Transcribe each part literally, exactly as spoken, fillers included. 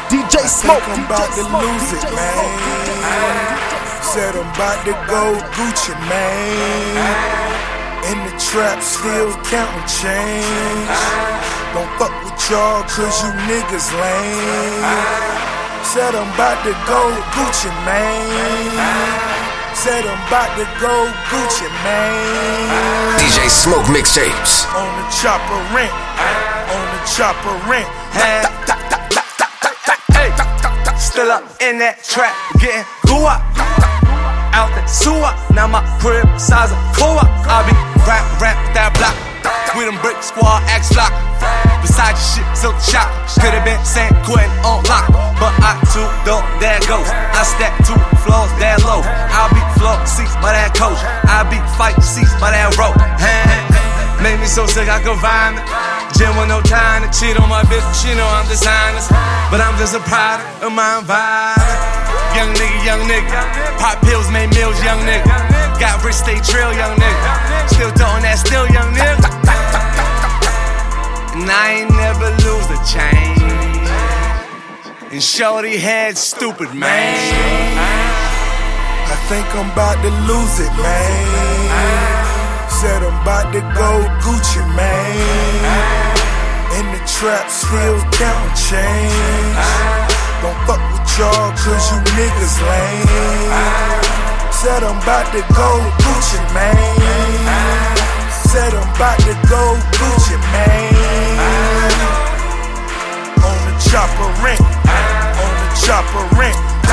D J Smoke. I'm about to lose it, man. Said I'm about to go Gucci, man. In the trap, still counting change. Don't fuck with y'all, cause you niggas lame. Said I'm about to go Gucci, man. Said I'm about to go Gucci, man. D J Smoke mixtapes. On the chopper rent, on the chopper rent. Still up in that trap, getting goo-up. Out the sewer, now my crib size of cool-up. I be rap, rap that block. We them brick squad, axe block. Beside your shit, silk shop. Could've been San Quentin on lock, but I too don't, there goes. I stack two floors that low. I'll be floor seats by that coach. I'll be fight seats by that rope. Made me so sick I could vomit. Gym with no time to cheat on my bitch, she know I'm dishonest. But I'm just a product of my environment. Young nigga, young nigga. Pop pills, made meals, young nigga. Got rich, stay trill, young nigga. Still doing that, still young nigga. And I ain't never lose a chain. And shorty head stupid, man. I think I'm about to lose it, man. Said I'm about to go Gucci, man. In the trap, still counting change. Don't fuck with y'all, cause you niggas lame. Said I'm about to go Gucci, man. Said I'm about to go Gucci, man. On the chopper rent, on the chopper rent.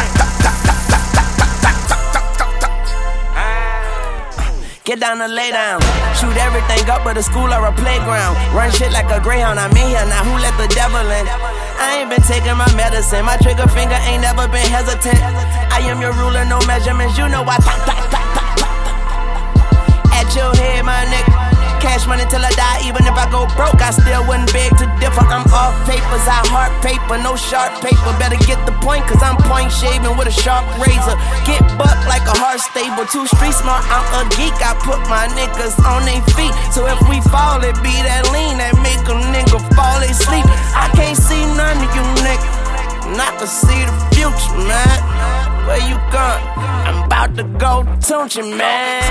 Get down and lay down. Shoot everything up but a school or a playground. Run shit like a greyhound, I'm in here, now who let the devil in? I ain't been taking my medicine, my trigger finger ain't never been hesitant. I am your ruler, no measurements, you know I pop, pop, pop, pop, pop. At your head, my nigga. Cash money till I die, even if I go broke, I still wouldn't beg to differ. I'm off papers, I heart paper, no sharp paper. Better get the point, cause I'm point shaving with a sharp razor. Get bucked like a horse stable, too street smart, I'm a geek. I put my niggas on their feet, so if we fall, it be that lean that make a nigga fall asleep. I can't see none of you niggas, and I can see the future, man. Where you going? I'm about to go Tunchi, man.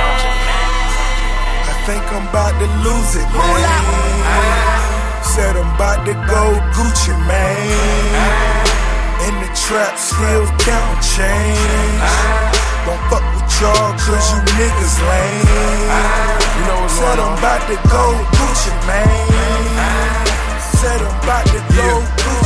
I think I'm about to lose it, man. Said I'm about to go Gucci, man. In the trap, still counting change. Don't fuck with y'all, cause you niggas lame. You know what's Said I'm about to go Gucci, man. Said I'm about to go Gucci.